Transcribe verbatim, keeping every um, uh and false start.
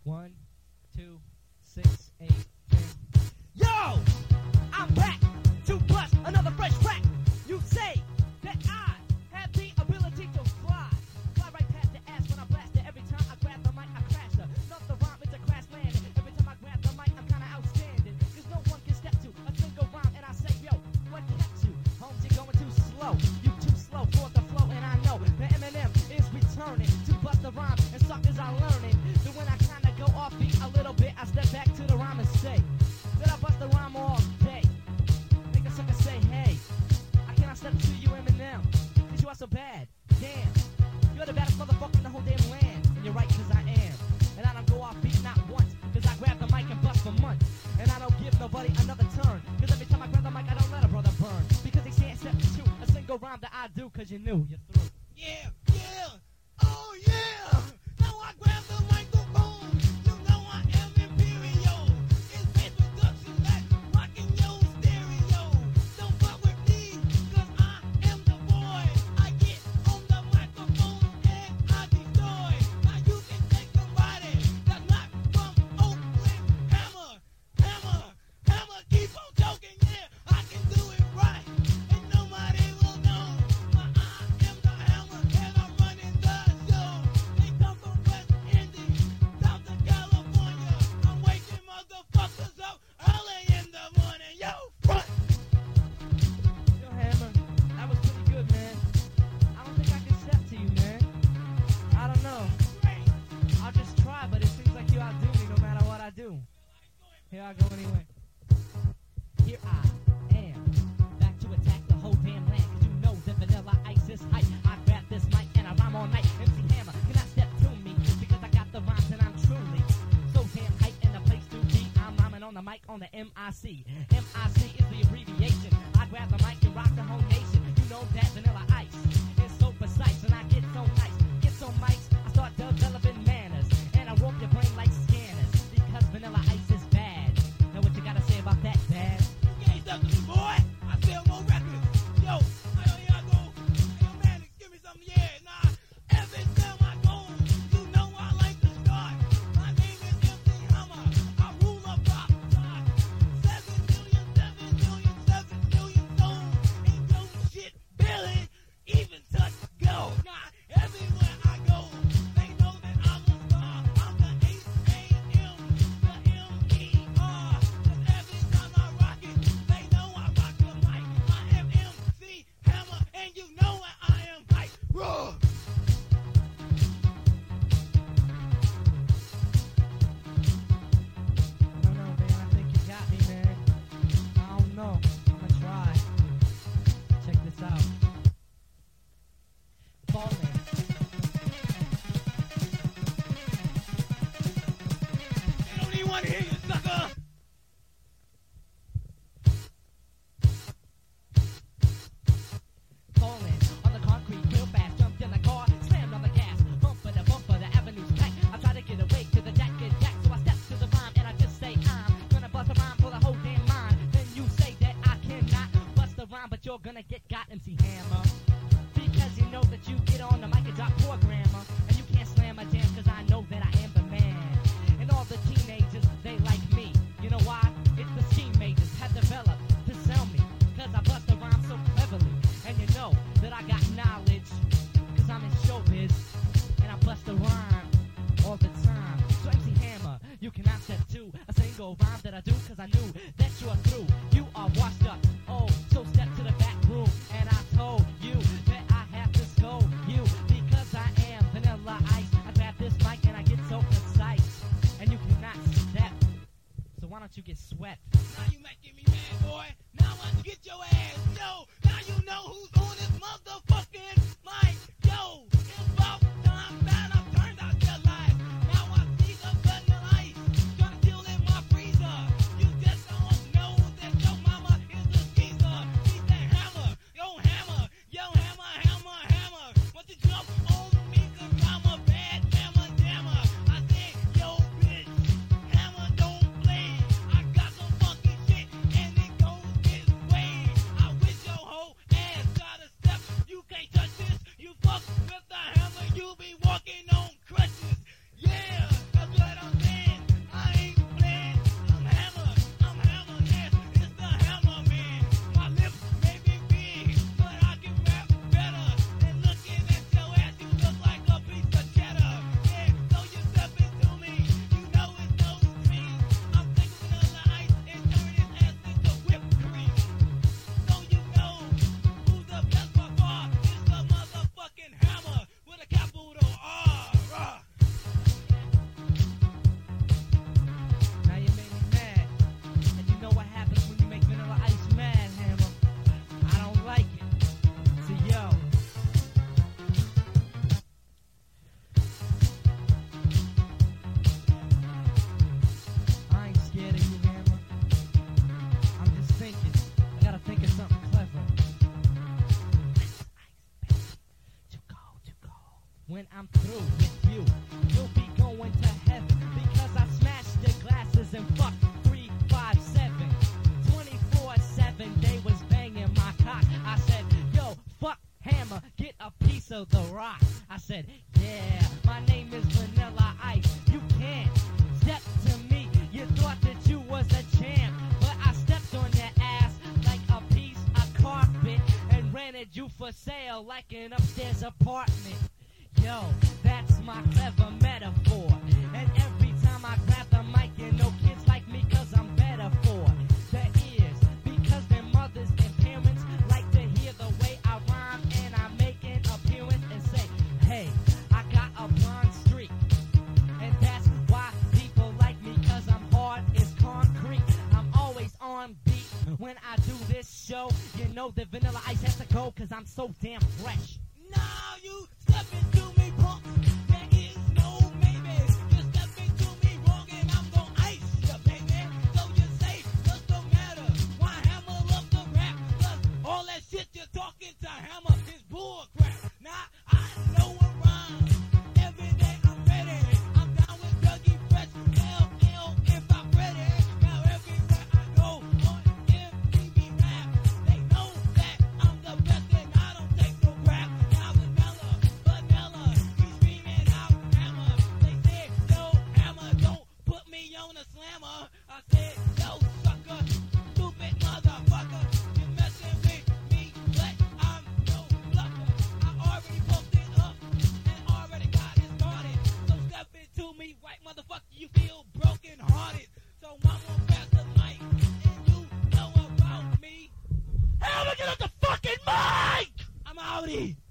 One, two, six, eight, ten. Yo! I'm back to bust another fresh track. You say that I have the ability to fly. Fly right past the ass when I blast it. Every time I grab the mic, I crash her. Not the rhyme, it's a crash landing. Every time I grab the mic, I'm kinda outstanding. Cause no one can step to a single rhyme. And I say, yo, what kept you? Holmes, you're going too slow. You too slow for the flow. And I know that Eminem is returning to bust the rhyme. And suckers are learning. So when I kinda go off beat a little bit, I step back to the rhyme and say that I bust the rhyme all day. Make a sucker say, hey, I cannot step to you, Eminem, cause you are so bad. Damn, you're the baddest motherfucker in the whole damn land. And you're right, cause I am. And I don't go off beat not once, cause I grab the mic and bust for months. And I don't give nobody another turn, cause every time I grab the mic, I don't let a brother burn. Because they can't step to a single rhyme that I do, cause you knew you're through. Yeah, yeah, oh yeah. Now I grab the microphone. You know I am imperial. It's bass production that's rocking your stereo. Don't fuck with me, cause I am the boy. I get on the microphone and I destroy. Now you can take somebody that's not from Oakland. Hammer, hammer, hammer, keep on talking, yeah. I can do it right, and nobody will know. But I am the hammer, and I'm running the show. They come from West Indies, down to California. I'm waking motherfuckers up early in the morning. Yo, front! Yo, Hammer, that was pretty good, man. I don't think I can step to you, man. I don't know. I'll just try, but it seems like you outdo me no matter what I do. Here I go anyway. Here I am, back to attack the whole damn land. Cause you know that Vanilla Ice is hype. I grab this mic and I rhyme all night. M C Hammer cannot step to me because I got the rhymes and I'm truly so damn hype in the place to be. I'm rhyming on the mic on the M I C. M I C is the abbreviation. I grab the mic and rock the whole nation. You know that Vanilla Ice is so precise and I get so nice. Get so mics, I start developing manners. And I warp your brain like scanners because Vanilla Ice is bad. Now what you gotta say about that, Dad? You ain't stuck to me, boy. I sell more records. Yo, hey, here I go. Hey, yo, man, give me some, yeah, nah. Every time I go, you know I like to start. My name is M C Hammer. I rule a pop chart. Seven million, seven million, seven million souls. Ain't no shit, barely even touch go. Nah, everywhere I go, they know that I'm a star. I'm the H A M, the M E R. Cause every time I rock it, they know I rock the mic. I am M C Hammer, and you know what I am hype. Roar! I don't know, man. I think you got me, man. I don't know. I'm gonna try. Check this out. Falling. They don't even want to hear you, sucker! Falling on the concrete real fast. Jumped in the car, slammed on the gas. Bumper to bumper, the avenue's packed. I try to get away to the jack and jack. So I step to the rhyme and I just say I'm gonna bust a rhyme for the whole damn line. Then you say that I cannot bust a rhyme, but you're gonna get got, M C Hammer. Because you know that you get on the mic and drop poor grammar. And you can't slam a jam cause I know that I am the man. And all the teenagers, they like me. You know why? It's the scheme majors have developed to sell me. Cause I bust the rhyme so cleverly. And you know that I got knowledge. Cause I'm in showbiz. And I bust the rhyme all the time. So M C Hammer, you cannot step to a single rhyme that I do. Cause I knew that you are through. You are washed up. Oh, so step to the back room. And I told you that I have to scold you. Because I am Vanilla Ice. I grab this mic and I get so precise. And you cannot step. So why don't you get swept? Now you making me mad, boy. Now I get your ass. Yo, now you know who's on this motherfucking mic. Yo, it's about time that I turned out your life. Now I see the Vanilla Ice trying to chill in my freezer. You just don't know that your mama is a skeezer. She's the hammer. Yo, hammer. Yo, hammer, hammer, hammer. Want to jump on me cause I'm a bad hammer jammer. I said, yo, bitch, hammer don't play. I got some funky shit and it goes this way. I wish your whole ass got a step. You can't touch sale like an upstairs apartment. Yo, that's my clever metaphor. And every time I grab the mic, you know kids like me cause I'm better for their ears. Because their mothers and parents like to hear the way I rhyme, and I make an appearance and say, hey, I got a blonde streak. And that's why people like me, cause I'm hard as concrete. I'm always on beat when I do this show. You know the Vanilla Ice has to go cause I'm so damn fresh. Now you step into me, punk. There is no maybe. You step into me wrong and I'm gonna ice you, baby. So you say, just don't matter. Why Hammer love the rap? Cause all that shit you're talking to Hammer is bull crap. Now I know a rhyme. Every day I'm ready. I'm down with Dougie Fresh. L L if I'm ready. Now everywhere I go on M T V Rap, they know that I'm the best and I don't take no crap. Now vanilla, vanilla, you screaming out Hammer. They said, yo, Hammer, don't put me on a slammer. I said, yo, sucker, stupid motherfucker, you messing with me, but I'm no blucker. I already posted up and already got it started. So step into me, right motherfucker, you feel broken hearted. So I'm gonna pass the mic, and you know about me. Hammer, get off the fucking mic! I'm outie.